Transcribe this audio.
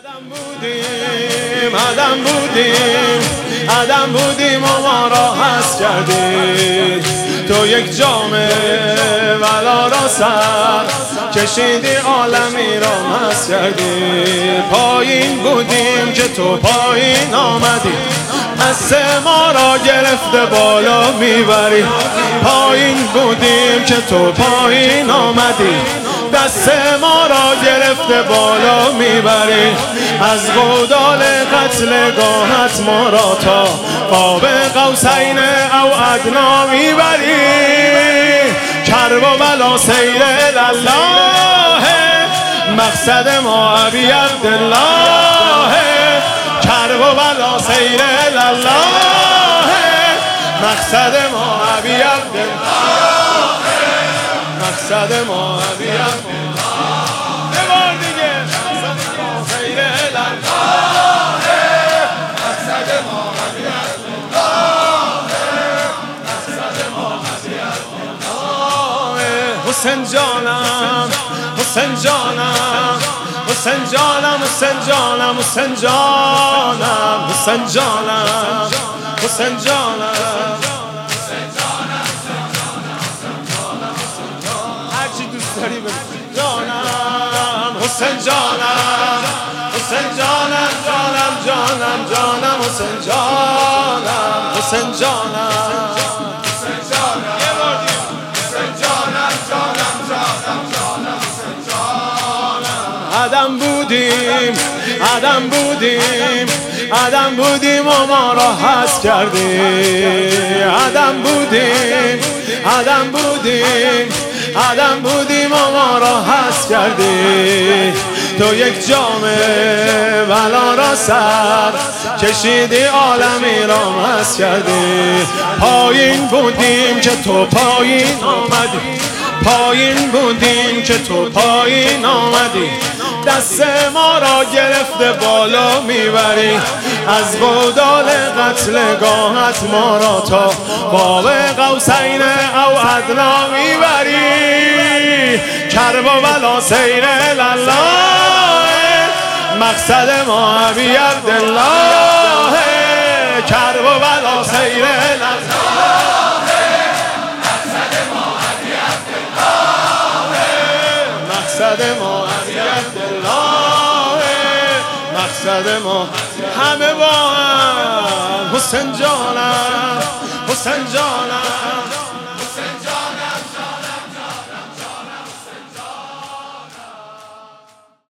آدم بودیم و ما را هست کردی. تو یک جام ولا را سر کشیدی، عالمی را مست کردی. پایین بودیم که تو پایین آمدی، دست ما را گرفته بالا میبری. پایین بودیم که تو پایین آمدی، دست ما را گرفته بالا میبری. از گودال قتلگاهت ما را تا قاب قوسین او ادنا میبری. کرب و بلا سیر الله، مقصد ما ابی عبدالله. کرب و بلا سیر الله، مقصد ما ابی عبدالله. مقصد ما ابی عبدالله. یه بار دیگه. مقصد ما سیر الله، مقصد ما ابی عبدالله. مقصد ما ابی عبدالله. حسین جانم، حسین جانم، حسین جانم، حسین جانم، حسین جانم، حسین جانم، حسین جانم. هرچی دوست داری بگو. جانم، حسین جانم، حسین جانم، جانم، جانم، جانم، حسین جانم، حسین جانم. آدم بودیم، آدم بودیم، آدم بودیم و ما را هست کردی. آدم بودیم، آدم بودیم، آدم بودیم و ما را هست کردی. تو یک جام ولا را سر کشیدی، عالمی را مست کردی. پایین بودیم که تو پایین آمدی، پایین بودیم که تو پایین آمدی. دست ما را گرفته بالا میبری. از گودال قتلگاهت ما را تا قاب قوسین او ادنا میبری. کرب و بلا سیر الله، مقصد ما ابی عبدالله. کرب و بلا سیر الله، مقصد ما ابی عبدالله. مقصد ما ابی عبدالله. مقصد ما همه با هم. حسین جانم، حسین جانم.